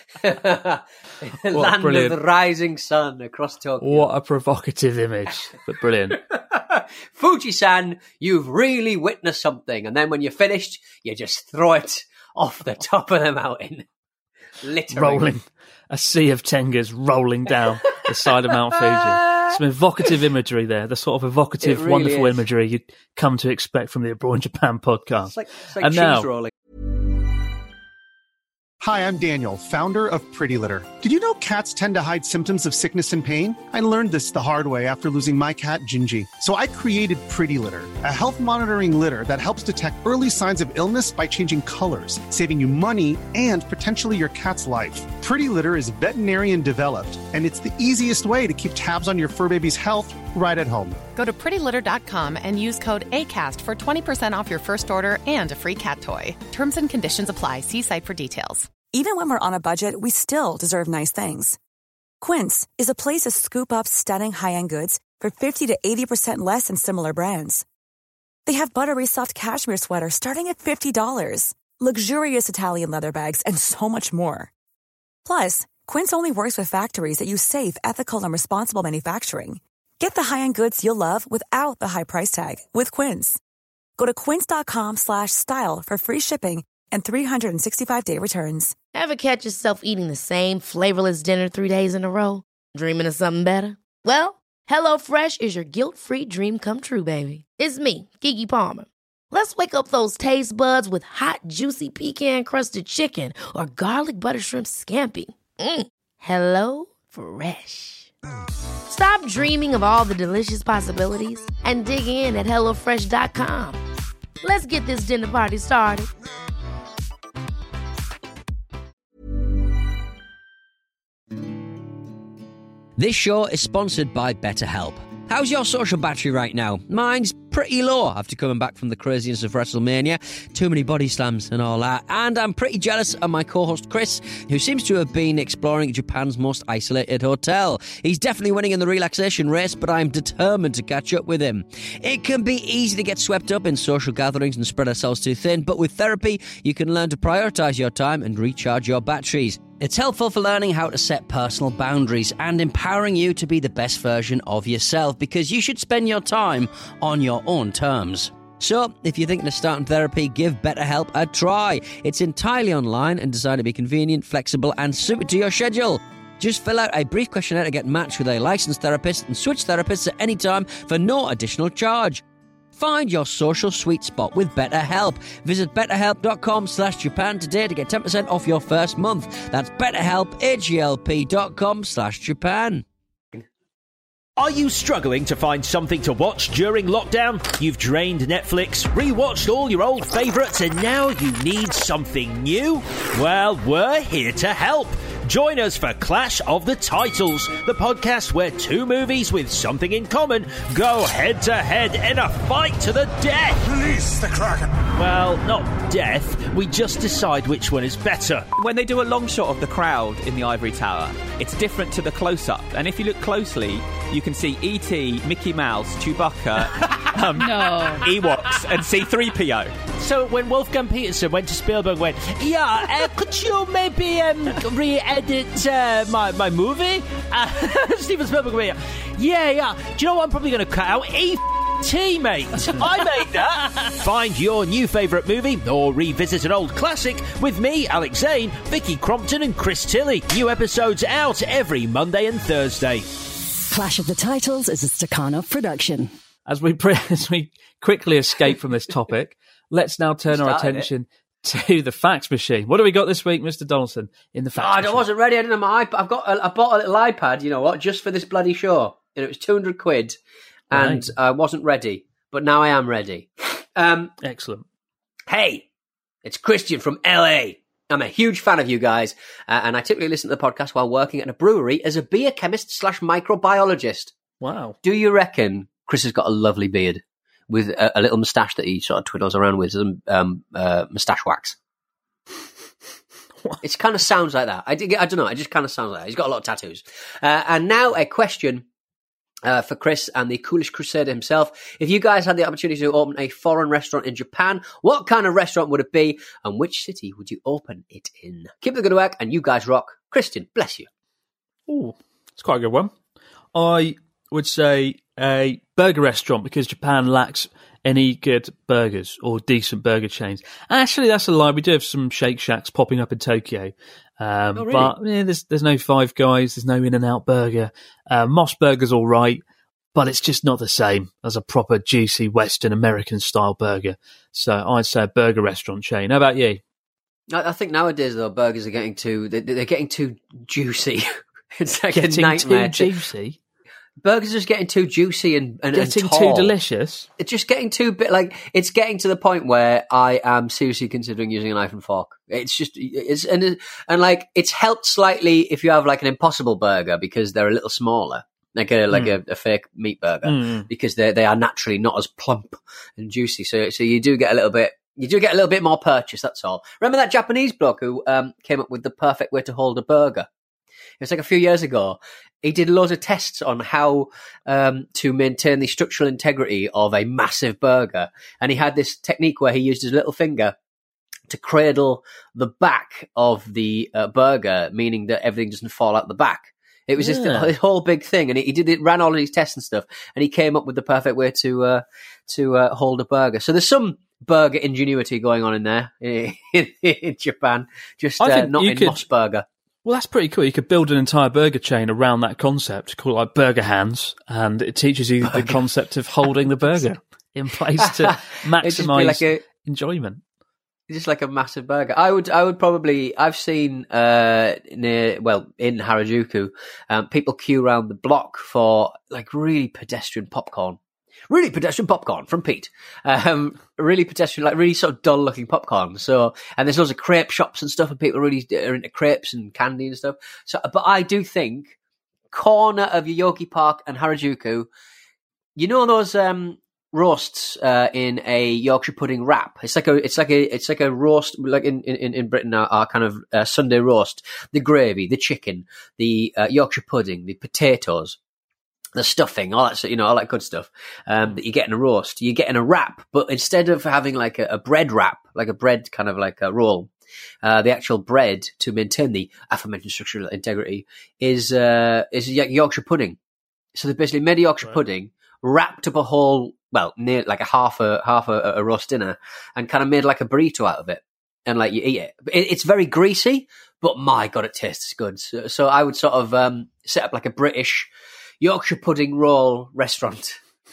Land of the rising sun across Tokyo. What a provocative image, but brilliant. Fuji-san, you've really witnessed something. And then when you're finished, you just throw it off the top of the mountain. Literally. Rolling. A sea of Tengas rolling down the side of Mount Fuji. Some evocative imagery there, the sort of evocative, really wonderful imagery you'd come to expect from the Abroad Japan podcast. It's like and cheese now, rolling. Hi, I'm Daniel, founder of Pretty Litter. Did you know cats tend to hide symptoms of sickness and pain? I learned this the hard way after losing my cat, Gingy. So I created Pretty Litter, a health monitoring litter that helps detect early signs of illness by changing colors, saving you money and potentially your cat's life. Pretty Litter is veterinarian developed, and it's the easiest way to keep tabs on your fur baby's health right at home. Go to prettylitter.com and use code ACAST for 20% off your first order and a free cat toy. Terms and conditions apply. See site for details. Even when we're on a budget, we still deserve nice things. Quince is a place to scoop up stunning high-end goods for 50 to 80% less than similar brands. They have buttery soft cashmere sweaters starting at $50, luxurious Italian leather bags, and so much more. Plus, Quince only works with factories that use safe, ethical, and responsible manufacturing. Get the high-end goods you'll love without the high price tag with Quince. Go to quince.com/style for free shipping and 365-day returns. Ever catch yourself eating the same flavorless dinner 3 days in a row? Dreaming of something better? Well, HelloFresh is your guilt-free dream come true, baby. It's me, Keke Palmer. Let's wake up those taste buds with hot, juicy pecan-crusted chicken or garlic butter shrimp scampi. Hello Fresh. Stop dreaming of all the delicious possibilities and dig in at HelloFresh.com. Let's get this dinner party started. This show is sponsored by BetterHelp. How's your social battery right now? Mine's pretty low after coming back from the craziness of WrestleMania. Too many body slams and all that. And I'm pretty jealous of my co-host Chris, who seems to have been exploring Japan's most isolated hotel. He's definitely winning in the relaxation race, but I'm determined to catch up with him. It can be easy to get swept up in social gatherings and spread ourselves too thin, but with therapy, you can learn to prioritise your time and recharge your batteries. It's helpful for learning how to set personal boundaries and empowering you to be the best version of yourself, because you should spend your time on your own terms. So, if you're thinking of starting therapy, give BetterHelp a try. It's entirely online and designed to be convenient, flexible and suited to your schedule. Just fill out a brief questionnaire to get matched with a licensed therapist and switch therapists at any time for no additional charge. Find your social sweet spot with BetterHelp. Visit betterhelp.com/Japan today to get 10% off your first month. That's BetterHelp, HELP.com/Japan. Are you struggling to find something to watch during lockdown? You've drained Netflix, rewatched all your old favourites, and now you need something new? Well, we're here to help. Join us for Clash of the Titles, the podcast where two movies with something in common go head-to-head in a fight to the death. Release the Kraken. Well, not death. We just decide which one is better. When they do a long shot of the crowd in the Ivory Tower, it's different to the close-up. And if you look closely, you can see E.T., Mickey Mouse, Chewbacca, Ewoks, and C-3PO. So when Wolfgang Peterson went to Spielberg and went, could you maybe re-edit my movie? Steven Spielberg went, yeah. Do you know what I'm probably going to cut out? E.T., mate. I made that. Find your new favourite movie or revisit an old classic with me, Alex Zane, Vicky Crompton and Chris Tilley. New episodes out every Monday and Thursday. Clash of the Titles is a Stakhanov production. As we quickly escape from this topic, let's now turn our attention to the fax machine. What do we got this week, Mr. Donaldson, in the fax machine? I wasn't ready. I didn't have my iPad. I bought a little iPad, you know what, just for this bloody show. And it was £200, and I wasn't ready. But now I am ready. Excellent. Hey, it's Christian from LA. I'm a huge fan of you guys, and I typically listen to the podcast while working at a brewery as a beer chemist / microbiologist. Wow. Do you reckon Chris has got a lovely beard with a little moustache that he sort of twiddles around with some moustache wax? It kind of sounds like that. I don't know. It just kind of sounds like that. He's got a lot of tattoos. And now a question for Chris and the Coolish Crusader himself. If you guys had the opportunity to open a foreign restaurant in Japan, what kind of restaurant would it be, and which city would you open it in? Keep the good work, and you guys rock. Christian, bless you. Ooh, it's quite a good one. I would say a burger restaurant, because Japan lacks any good burgers or decent burger chains. Actually, that's a lie. We do have some Shake Shacks popping up in Tokyo. Really? But there's no Five Guys, there's no In-N-Out Burger. Moss Burger's all right, but it's just not the same as a proper juicy Western American style burger. So I'd say a burger restaurant chain. How about you? I think nowadays though, burgers are getting too they're getting too juicy. It's like getting a nightmare. Too juicy. Burgers are just getting too juicy and getting tall. too delicious. It's just getting too bit like it's getting to the point where I am seriously considering using a knife and fork. It's just and like it's helped slightly if you have like an Impossible Burger because they're a little smaller, like a fake meat burger because they are naturally not as plump and juicy. So you do get a little bit more purchase. That's all. Remember that Japanese bloke who came up with the perfect way to hold a burger? It was like a few years ago. He did loads of tests on how to maintain the structural integrity of a massive burger. And he had this technique where he used his little finger to cradle the back of the burger, meaning that everything doesn't fall out the back. It was just this whole big thing. And he ran all of these tests and stuff. And he came up with the perfect way to hold a burger. So there's some burger ingenuity going on in there in Japan. Just not in Moss Burger. Well, that's pretty cool. You could build an entire burger chain around that concept, call it like Burger Hands, and it teaches you the concept of holding the burger in place to maximise enjoyment. It's just like a massive burger. I would probably. I've seen in Harajuku, people queue around the block for like really pedestrian popcorn from Pete. Really pedestrian, like really sort of dull looking popcorn. So, and there's loads of crepe shops and stuff, and people really are into crepes and candy and stuff. So, but I do think corner of Yoyogi Park and Harajuku, you know those roasts in a Yorkshire pudding wrap. It's like a roast, like in Britain, our kind of Sunday roast. The gravy, the chicken, the Yorkshire pudding, the potatoes, the stuffing, all that good stuff that you get in a roast. You get in a wrap, but instead of having like a bread wrap, like a bread kind of like a roll, the actual bread to maintain the aforementioned structural integrity is Yorkshire pudding. So they basically made a Yorkshire pudding, wrapped up a whole, near like a half a roast dinner, and kind of made like a burrito out of it, and like you eat it. It's very greasy, but my God, it tastes good. So I would sort of set up like a British Yorkshire pudding roll restaurant.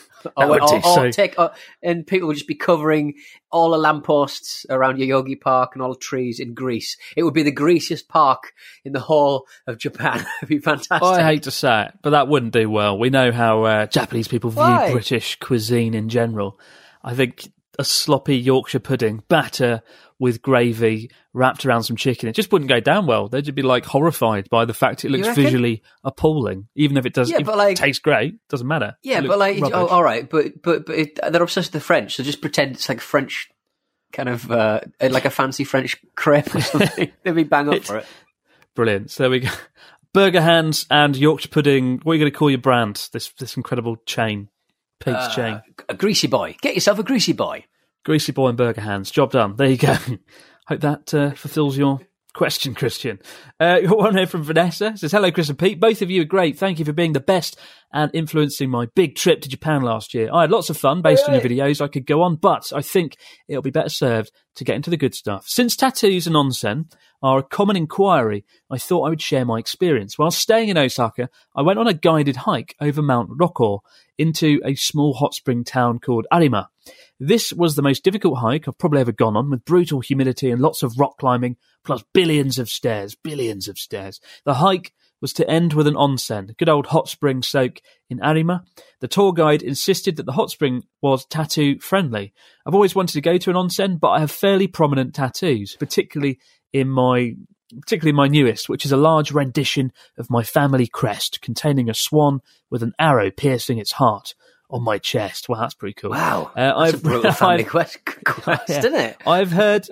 And people would just be covering all the lampposts around Yoyogi Park and all the trees in grease. It would be the greasiest park in the whole of Japan. It'd be fantastic. I hate to say it, but that wouldn't do well. We know how Japanese people view British cuisine in general. I think a sloppy Yorkshire pudding batter with gravy wrapped around some chicken, it just wouldn't go down well. They'd just be like horrified by the fact it looks visually appalling, even if it does. It tastes great, doesn't matter. Yeah, but like, all right, but they're obsessed with the French, so just pretend it's like French kind of like a fancy French crepe or something. They'd be bang up for it. Brilliant. So there we go. Burger Hands and Yorkshire pudding. What are you going to call your brand? This incredible chain, Pete's chain. A Greasy Boy. Get yourself a Greasy Boy. Greasy Boy and Burger Hands. Job done. There you go. Hope that fulfills your question, Christian. Got one here from Vanessa. It says, hello, Chris and Pete. Both of you are great. Thank you for being the best and influencing my big trip to Japan last year. I had lots of fun based on your videos. I could go on, but I think it'll be better served to get into the good stuff. Since tattoos and onsen are a common inquiry, I thought I would share my experience. While staying in Osaka, I went on a guided hike over Mount Rokko into a small hot spring town called Arima. This was the most difficult hike I've probably ever gone on, with brutal humidity and lots of rock climbing, plus billions of stairs. The hike was to end with an onsen, a good old hot spring soak in Arima. The tour guide insisted that the hot spring was tattoo-friendly. I've always wanted to go to an onsen, but I have fairly prominent tattoos, particularly my newest, which is a large rendition of my family crest containing a swan with an arrow piercing its heart on my chest. Wow, that's pretty cool. Wow, that's a brutal family quest, isn't it? I've heard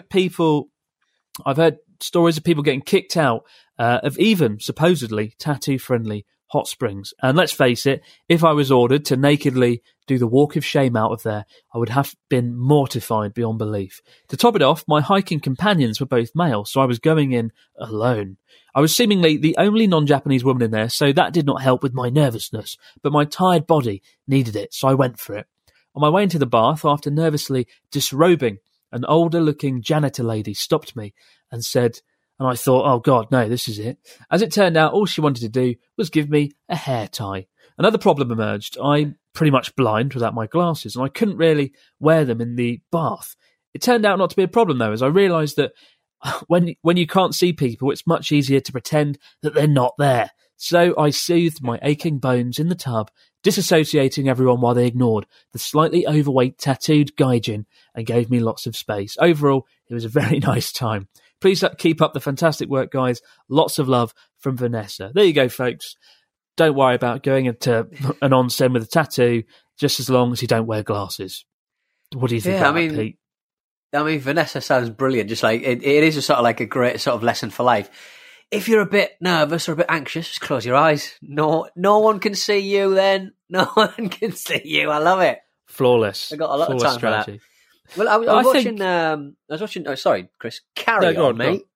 stories of people getting kicked out of even supposedly tattoo-friendly hot springs. And let's face it, if I was ordered to nakedly do the walk of shame out of there, I would have been mortified beyond belief. To top it off, my hiking companions were both male, so I was going in alone. I was seemingly the only non-Japanese woman in there, so that did not help with my nervousness, but my tired body needed it, so I went for it. On my way into the bath, after nervously disrobing, an older-looking janitor lady stopped me and said, and I thought, oh God, no, this is it. As it turned out, all she wanted to do was give me a hair tie. Another problem emerged. I'm pretty much blind without my glasses, and I couldn't really wear them in the bath. It turned out not to be a problem, though, as I realised that when you can't see people, it's much easier to pretend that they're not there. So I soothed my aching bones in the tub, disassociating everyone while they ignored the slightly overweight tattooed gaijin and gave me lots of space. Overall, it was a very nice time. Please keep up the fantastic work, guys. Lots of love from Vanessa. There you go, folks. Don't worry about going into an onsen with a tattoo, just as long as you don't wear glasses. What do you think about that, Pete? I mean, Vanessa sounds brilliant. Just like it is a sort of like a great sort of lesson for life. If you're a bit nervous or a bit anxious, just close your eyes. No one can see you then. No one can see you. I love it. Flawless. I got a lot of time strategy for that. Well, I was watching. Oh, sorry, Chris. Carry on, mate.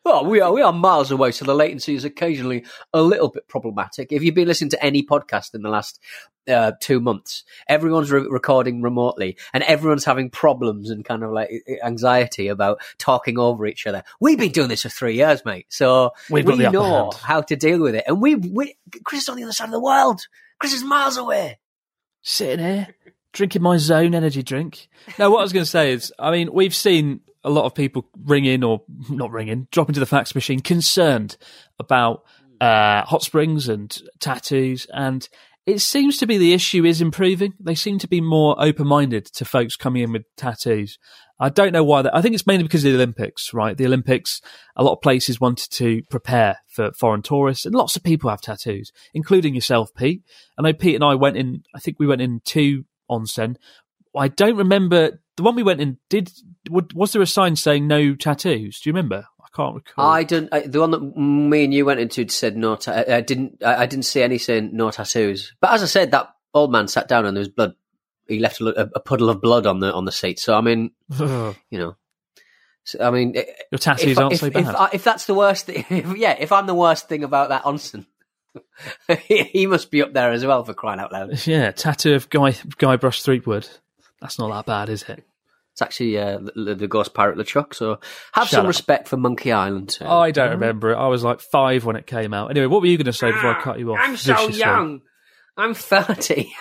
Well, we are miles away, so the latency is occasionally a little bit problematic. If you've been listening to any podcast in the last 2 months, everyone's recording remotely, and everyone's having problems and kind of like anxiety about talking over each other. We've been doing this for 3 years, mate, so we know how to deal with it. And Chris is on the other side of the world. Chris is miles away. Sitting here, drinking my Zone energy drink. Now, what I was going to say is, I mean, we've seen a lot of people drop into the fax machine concerned about hot springs and tattoos, and it seems to be the issue is improving. They seem to be more open-minded to folks coming in with tattoos. I don't know why. I think it's mainly because of the Olympics, right? The Olympics, a lot of places wanted to prepare for foreign tourists, and lots of people have tattoos, including yourself, Pete. I know Pete and I went in, I think we went in 2 onsen. I don't remember the one we went in. Was there a sign saying no tattoos? Do you remember? I can't recall. I didn't. The one that me and you went into said no. I didn't see any saying no tattoos. But as I said, that old man sat down and there was blood. He left a puddle of blood on the seat. So I mean, you know. So, I mean, your tattoos aren't so bad. If that's the worst thing, if I'm the worst thing about that onsen, he must be up there as well, for crying out loud. Yeah, tattoo of Guybrush Threepwood. That's not that bad, is it? It's actually the Ghost Pirate LeChuck, so have some respect for Monkey Island. I don't remember it. I was like 5 when it came out. Anyway, what were you going to say before I cut you off? I'm so young. I'm 30.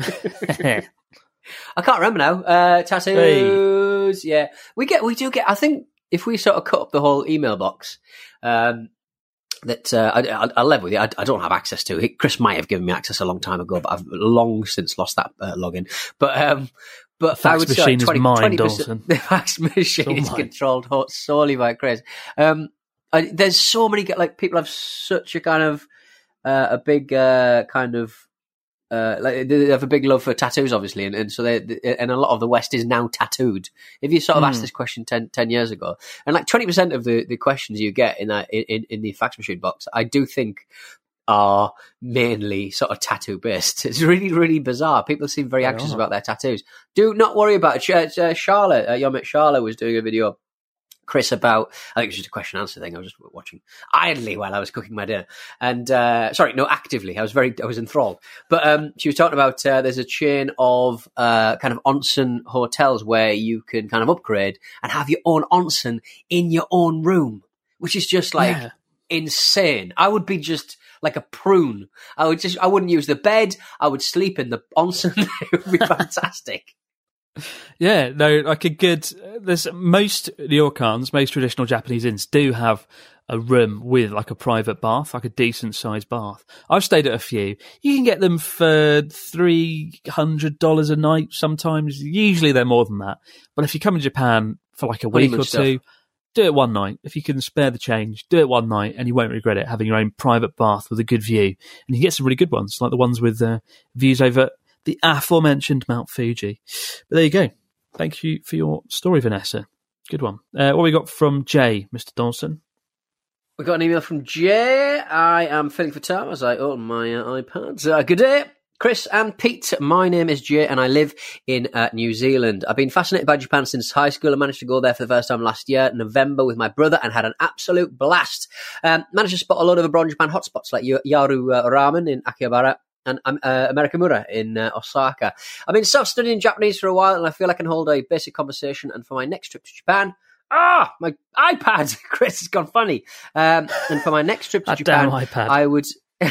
I can't remember now. Tattoos, yeah. We do get, I think if we sort of cut up the whole email box, that I'll level with you. I don't have access to it. Chris might have given me access a long time ago, but I've long since lost that login. But the fax machine is mine, Dawson. The fax machine is controlled solely by Chris. There's so many people have such a kind of a big kind of. Like they have a big love for tattoos, obviously, and so and a lot of the West is now tattooed. If you sort of asked this question 10 years ago, and like 20% of the questions you get in that in the fax machine box, I do think are mainly sort of tattoo based. It's really, really bizarre. People seem very anxious about their tattoos. Do not worry about it. Charlotte, your mate Charlotte was doing a video, Chris, about, I think it was just a question and answer thing. I was just watching idly while I was cooking my dinner. And, actively. I was enthralled. But she was talking about there's a chain of kind of onsen hotels where you can kind of upgrade and have your own onsen in your own room, which is just like insane. I would be just like a prune. I wouldn't use the bed. I would sleep in the onsen. It would be fantastic. Yeah, no, like a good. There's most ryokans, most traditional Japanese inns do have a room with like a private bath, like a decent sized bath. I've stayed at a few. You can get them for $300 a night. Sometimes, usually they're more than that. But if you come in Japan for like a week or two, do it one night. If you can spare the change, do it one night, and you won't regret it. Having your own private bath with a good view, and you get some really good ones, like the ones with views over the aforementioned Mount Fuji. But there you go. Thank you for your story, Vanessa. Good one. What we got from Jay, Mr. Dawson? We got an email from Jay. I am filling for time as I open my iPad. Good day, Chris and Pete. My name is Jay and I live in New Zealand. I've been fascinated by Japan since high school. I managed to go there for the first time last year, November, with my brother and had an absolute blast. Managed to spot a lot of abroad Japan hotspots like Yaru Ramen in Akihabara and Amerikamura in Osaka. I've been self-studying Japanese for a while, and I feel I can hold a basic conversation. And for my next trip to Japan, my iPad, Chris, has gone funny. And for my next trip to Japan, I would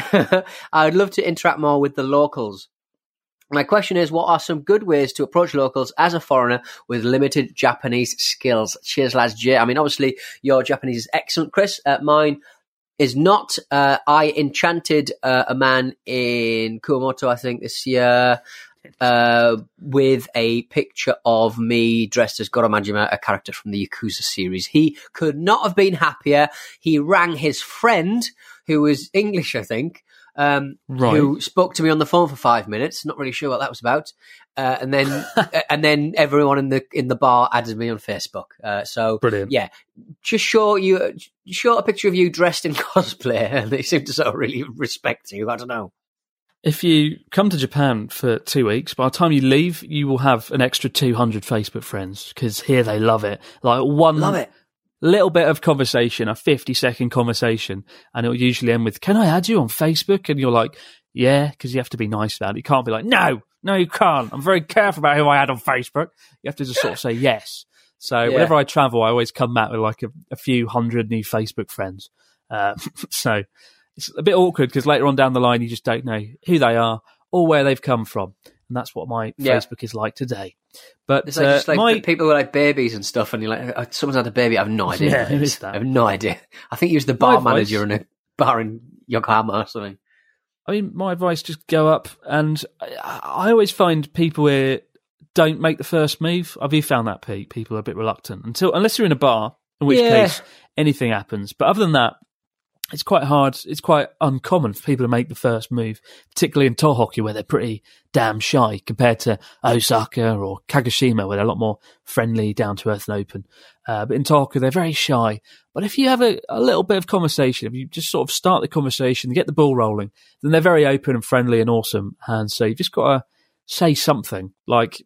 love to interact more with the locals. My question is, what are some good ways to approach locals as a foreigner with limited Japanese skills? Cheers, lads. Jay. I mean, obviously, your Japanese is excellent, Chris. Mine is not. I enchanted a man in Kumamoto, I think, this year with a picture of me dressed as Goro Majima, a character from the Yakuza series. He could not have been happier. He rang his friend, who was English, I think, who spoke to me on the phone for 5 minutes. Not really sure what that was about. And then everyone in the bar added me on Facebook. So brilliant. Yeah, just show a picture of you dressed in cosplay, and they seem to sort of really respect you. I don't know. If you come to Japan for 2 weeks, by the time you leave, you will have an extra 200 Facebook friends, because here they love it. Love it. little bit of conversation, a 50-second conversation, and it'll usually end with, "Can I add you on Facebook?" And you're like, "Yeah," because you have to be nice about it. You can't be like, No, you can't. I'm very careful about who I add on Facebook. You have to just sort of say yes. So whenever I travel, I always come back with like a few hundred new Facebook friends. So it's a bit awkward because later on down the line, you just don't know who they are or where they've come from. And that's what my Facebook is like today. But it's like, just like people who are like babies and stuff, and you're like, someone's had a baby. I have no idea. Yeah, who is that? I have no idea. I think he was the bar manager in a bar in Yokohama or something. I mean, my advice, just go up, and I always find people where don't make the first move. Have you found that, Pete? People are a bit reluctant unless you're in a bar, in which case anything happens. But other than that, it's quite hard. It's quite uncommon for people to make the first move, particularly in Tohoku, where they're pretty damn shy compared to Osaka or Kagoshima, where they're a lot more friendly, down to earth and open. But in Tohoku, they're very shy. But if you have a little bit of conversation, if you just sort of start the conversation, get the ball rolling, then they're very open and friendly and awesome. And so you've just got to say something like,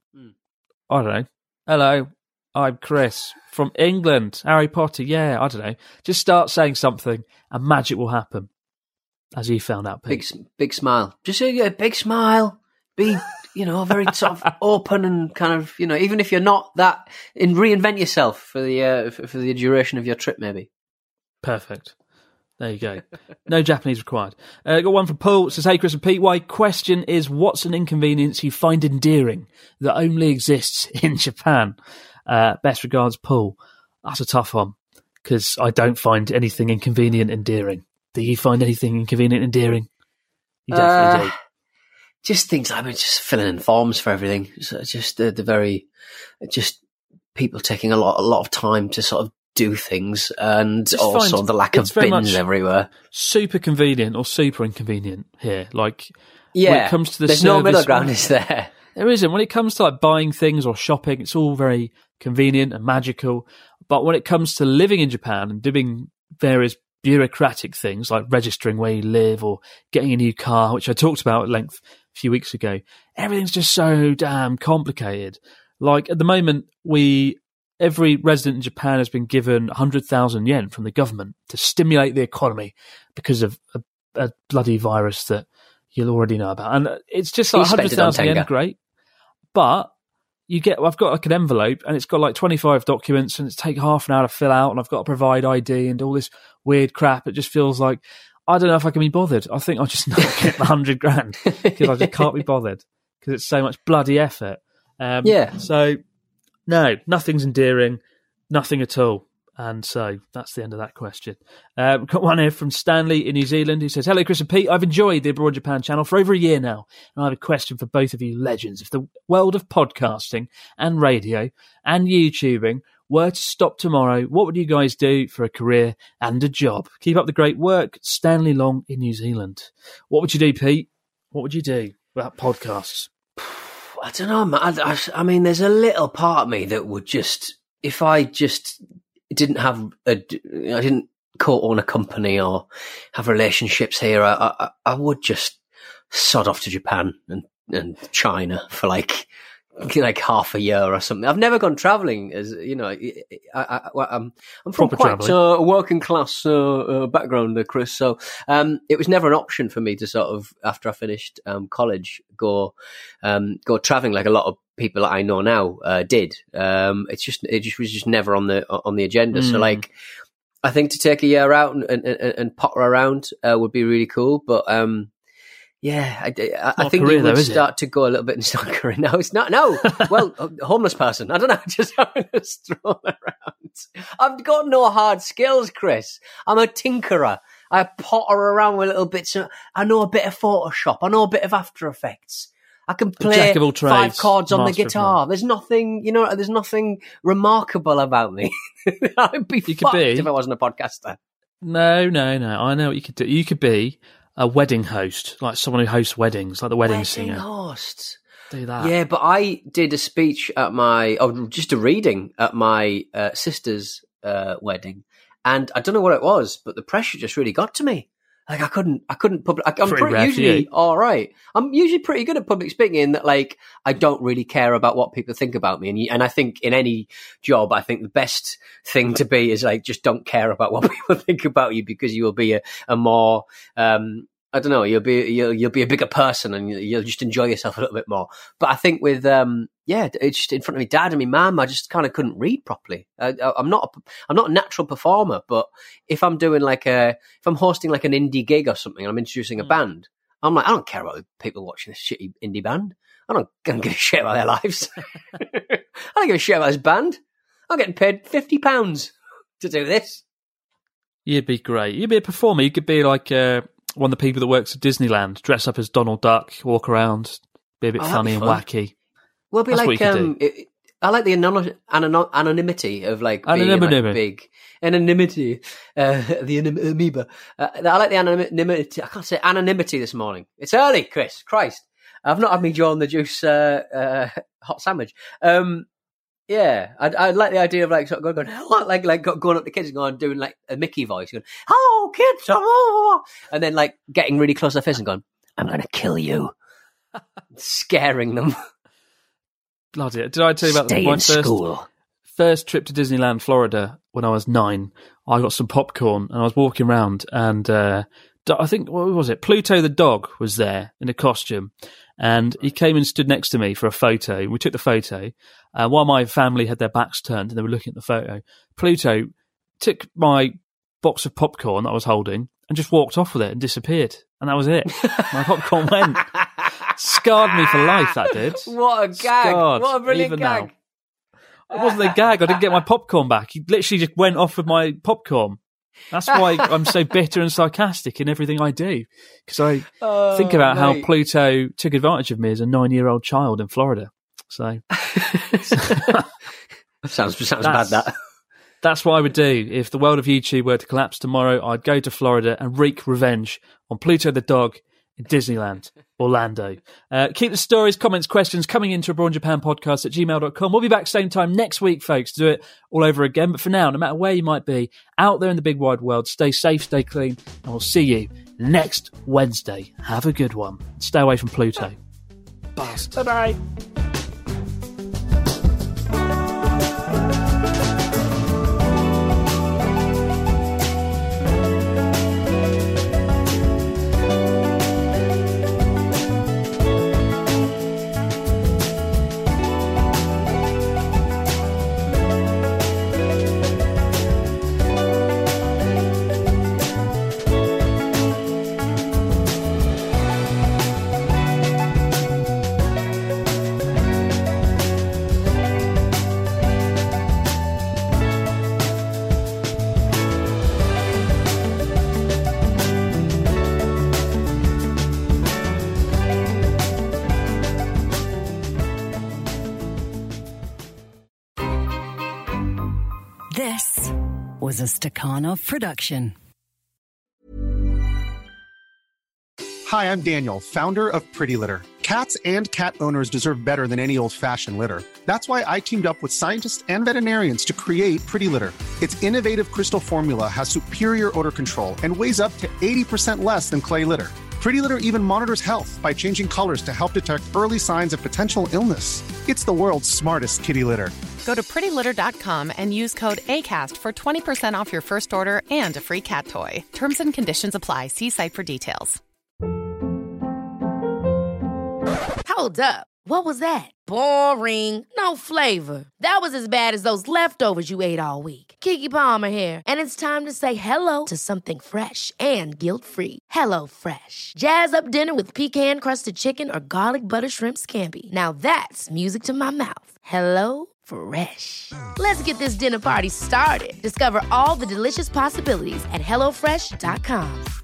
I don't know, "Hello, I'm Chris from England, Harry Potter." Yeah, I don't know. Just start saying something and magic will happen, as you found out, Pete. Big smile. Just say a big smile. Be, very sort of open and kind of, even if you're not that, and reinvent yourself for the duration of your trip, maybe. Perfect. There you go. No Japanese required. Got one from Paul. It says, "Hey, Chris and Pete, my question is, what's an inconvenience you find endearing that only exists in Japan? Best regards, Paul." That's a tough one, because I don't find anything inconvenient endearing. Do you find anything inconvenient endearing? You definitely do. Just things like just filling in forms for everything. So just just people taking a lot of time to sort of do things, and also the lack of bins everywhere. Super convenient or super inconvenient here. Like, when it comes to the there's service, no middle ground, is there? There isn't. When it comes to like buying things or shopping, it's all very convenient and magical. But when it comes to living in Japan and doing various bureaucratic things like registering where you live or getting a new car, which I talked about at length a few weeks ago, everything's just so damn complicated. Like at the moment, every resident in Japan has been given 100,000 yen from the government to stimulate the economy because of a bloody virus that you'll already know about. And it's just like 100,000 yen, great. But I've got like an envelope and it's got like 25 documents and it's take half an hour to fill out, and I've got to provide ID and all this weird crap. It just feels like, I don't know if I can be bothered. I think I'll just not get the 100 grand because I just can't be bothered because it's so much bloody effort. So, no, nothing's endearing, nothing at all. And so that's the end of that question. We've got one here from Stanley in New Zealand who says, "Hello, Chris and Pete. I've enjoyed the Abroad Japan channel for over a year now, and I have a question for both of you legends. If the world of podcasting and radio and YouTubing were to stop tomorrow, what would you guys do for a career and a job? Keep up the great work. Stanley Long in New Zealand." What would you do, Pete? What would you do about podcasts? I don't know, man. I mean, there's a little part of me that would just, if I just didn't have I didn't co-own a company or have relationships here, I would just sod off to Japan and China for like half a year or something. I've never gone traveling, as you know. I'm from quite a working class background, Chris. So it was never an option for me to sort of, after I finished college, go traveling like a lot of people that I know now did. It was just never on the agenda. So like, I think to take a year out and potter around would be really cool. But I think you would start to go a little bit in stock career. No, it's not. No, well, a homeless person. I don't know, just having a stroll around. I've got no hard skills, Chris. I'm a tinkerer. I potter around with little bits. I know a bit of Photoshop. I know a bit of After Effects. I can play 5 chords on the guitar. There's nothing, there's nothing remarkable about me. I'd be fucked if I wasn't a podcaster. No. I know what you could do. You could be a wedding host, like someone who hosts weddings, like the wedding singer. Host. Do that. Yeah, but I did a speech at just a reading at my sister's wedding, and I don't know what it was, but the pressure just really got to me. Like I couldn't public. I'm pretty usually all right. I'm usually pretty good at public speaking in that, like, I don't really care about what people think about me. And I think in any job, I think the best thing to be is like, just don't care about what people think about you, because you will be a more, I don't know, you'll be a bigger person, and you'll just enjoy yourself a little bit more. But I think with it's just in front of my dad and my mum, I just kind of couldn't read properly. I'm not a natural performer, but if I'm doing if I'm hosting like an indie gig or something, and I'm introducing a band, I'm like, I don't care about people watching this shitty indie band. I don't give a shit about their lives. I don't give a shit about this band. I'm getting paid £50 to do this. You'd be great. You'd be a performer. You could be like one of the people that works at Disneyland, dress up as Donald Duck, walk around, be a bit funny and wacky. Well, be like I like the anonymity of like being like big anonymity. The amoeba. I like the anonymity. I can't say anonymity this morning. It's early, Chris. Christ, I've not had me Joe and the Juice hot sandwich. Yeah, I like the idea of like sort of going going up to kids and going doing like a Mickey voice, going, "Oh, kids!" Oh, and then like getting really close to their face and going, "I'm going to kill you," scaring them. Bloody! Did I tell you about my first trip to Disneyland, Florida, when I was 9? I got some popcorn and I was walking around, and I think, what was it? Pluto the dog was there in a costume. And he came and stood next to me for a photo. We took the photo. While my family had their backs turned and they were looking at the photo, Pluto took my box of popcorn that I was holding and just walked off with it and disappeared. And that was it. My popcorn went. Scarred me for life, that did. What a gag. Scarred, what a brilliant gag. Now. It wasn't a gag. I didn't get my popcorn back. He literally just went off with my popcorn. That's why I'm so bitter and sarcastic in everything I do, because I think about how Pluto took advantage of me as a 9-year-old child in Florida. So sounds bad. That's what I would do if the world of YouTube were to collapse tomorrow. I'd go to Florida and wreak revenge on Pluto the dog in Disneyland, Orlando. Keep the stories, comments, questions coming into abroadjapanpodcast@gmail.com. We'll be back same time next week, folks, to do it all over again. But for now, no matter where you might be, out there in the big wide world, stay safe, stay clean, and we'll see you next Wednesday. Have a good one. Stay away from Pluto. Bastard. Bye-bye. This was a Stakhanov production. Hi, I'm Daniel, founder of Pretty Litter. Cats and cat owners deserve better than any old-fashioned litter. That's why I teamed up with scientists and veterinarians to create Pretty Litter. Its innovative crystal formula has superior odor control and weighs up to 80% less than clay litter. Pretty Litter even monitors health by changing colors to help detect early signs of potential illness. It's the world's smartest kitty litter. Go to prettylitter.com and use code ACAST for 20% off your first order and a free cat toy. Terms and conditions apply. See site for details. Hold up. What was that? Boring. No flavor. That was as bad as those leftovers you ate all week. Keke Palmer here. And it's time to say hello to something fresh and guilt-free. Hello Fresh. Jazz up dinner with pecan-crusted chicken or garlic butter shrimp scampi. Now that's music to my mouth. Hello Fresh. Let's get this dinner party started. Discover all the delicious possibilities at HelloFresh.com.